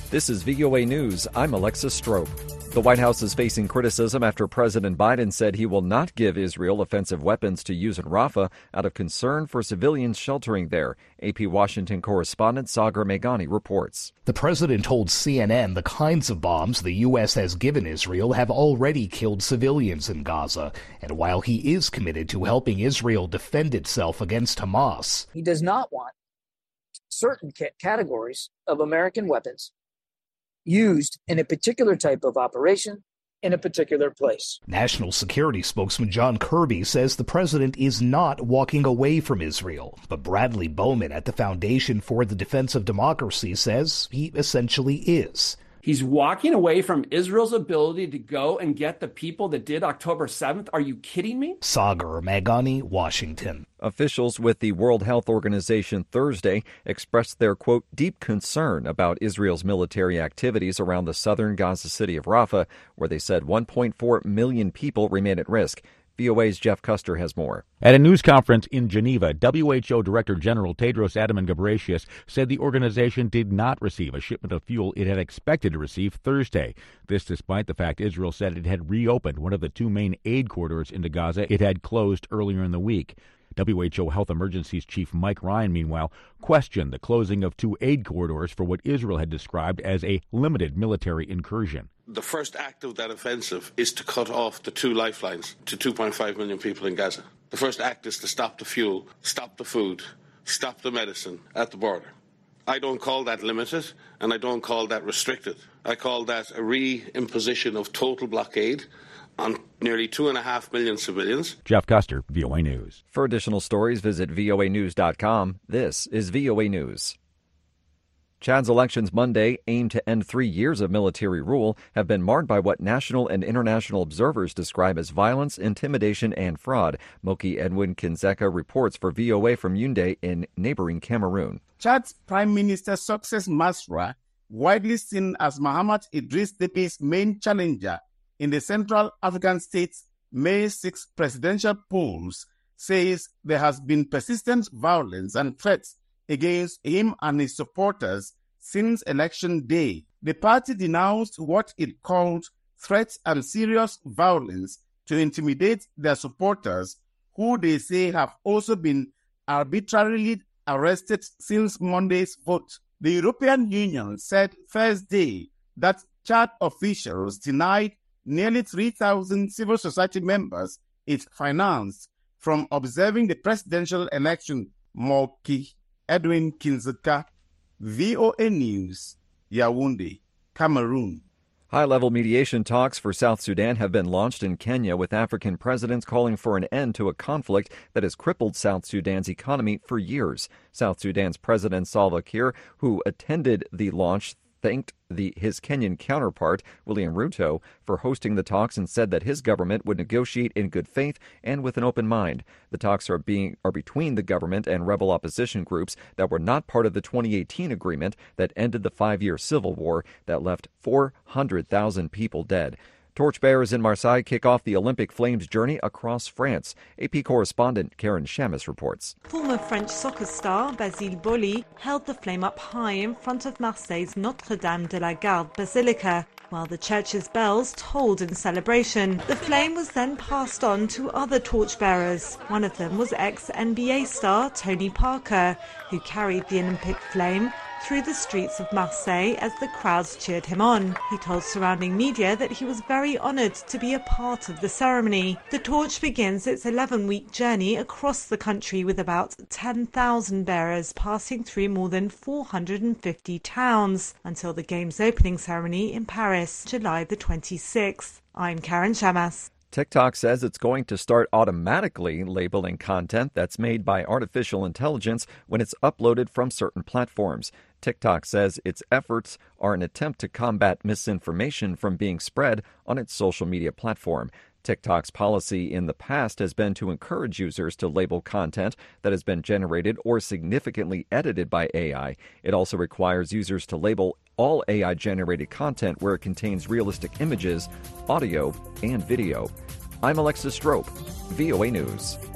This is VOA News. I'm Alexis Strope. The White House is facing criticism after President Biden said he will not give Israel offensive weapons to use in Rafah out of concern for civilians sheltering there. AP Washington correspondent Sagar Meghani reports. The president told CNN the kinds of bombs the U.S. has given Israel have already killed civilians in Gaza. And while he is committed to helping Israel defend itself against Hamas, he does not want certain categories of American weapons used in a particular type of operation in a particular place. National Security spokesman John Kirby says the president is not walking away from Israel. But Bradley Bowman at the Foundation for the Defense of Democracy says he essentially is. He's walking away from Israel's ability to go and get the people that did October 7th. Are you kidding me? Sagar Meghani, Washington. Officials with the World Health Organization Thursday expressed their, quote, deep concern about Israel's military activities around the southern Gaza city of Rafah, where they said 1.4 million people remain at risk. VOA's Jeff Custer has more. At a news conference in Geneva, WHO Director General Tedros Adhanom Ghebreyesus said the organization did not receive a shipment of fuel it had expected to receive Thursday. This despite the fact Israel said it had reopened one of the two main aid corridors into Gaza it had closed earlier in the week. WHO Health Emergencies Chief Mike Ryan, meanwhile, questioned the closing of two aid corridors for what Israel had described as a limited military incursion. The first act of that offensive is to cut off the two lifelines to 2.5 million people in Gaza. The first act is to stop the fuel, stop the food, stop the medicine at the border. I don't call that limited, and I don't call that restricted. I call that a re-imposition of total blockade on nearly 2.5 million civilians. Jeff Custer, VOA News. For additional stories, visit voanews.com. This is VOA News. Chad's elections Monday, aimed to end 3 years of military rule, have been marred by what national and international observers describe as violence, intimidation, and fraud. Moki Edwin Kinzeka reports for VOA from Yaoundé in neighboring Cameroon. Chad's Prime Minister Success Masra, widely seen as Mahamat Idriss Déby's main challenger in the Central African State's May 6 presidential polls, says there has been persistent violence and threats against him and his supporters since election day. The party denounced what it called threats and serious violence to intimidate their supporters, who they say have also been arbitrarily arrested since Monday's vote. The European Union said Thursday that Chad officials denied nearly 3,000 civil society members it financed from observing the presidential election. Moki Edwin Kinzeka, VOA News, Yaoundé, Cameroon. High-level mediation talks for South Sudan have been launched in Kenya, with African presidents calling for an end to a conflict that has crippled South Sudan's economy for years. South Sudan's President Salva Kiir, who attended the launch, thanked his Kenyan counterpart, William Ruto, for hosting the talks and said that his government would negotiate in good faith and with an open mind. The talks are between the government and rebel opposition groups that were not part of the 2018 agreement that ended the 5-year civil war that left 400,000 people dead. Torchbearers in Marseille kick off the Olympic Flames journey across France. AP correspondent Karen Shamus reports. Former French soccer star Basile Boli held the flame up high in front of Marseille's Notre-Dame de la Garde Basilica, while the church's bells tolled in celebration. The flame was then passed on to other torchbearers. One of them was ex-NBA star Tony Parker, who carried the Olympic flame through the streets of Marseille as the crowds cheered him on. He told surrounding media that he was very honoured to be a part of the ceremony. The torch begins its 11-week journey across the country, with about 10,000 bearers passing through more than 450 towns until the game's opening ceremony in Paris, July the 26th. I'm Karen Shamas. TikTok says it's going to start automatically labeling content that's made by artificial intelligence when it's uploaded from certain platforms. TikTok says its efforts are an attempt to combat misinformation from being spread on its social media platform. TikTok's policy in the past has been to encourage users to label content that has been generated or significantly edited by AI. It also requires users to label all AI-generated content where it contains realistic images, audio, and video. I'm Alexis Strope, VOA News.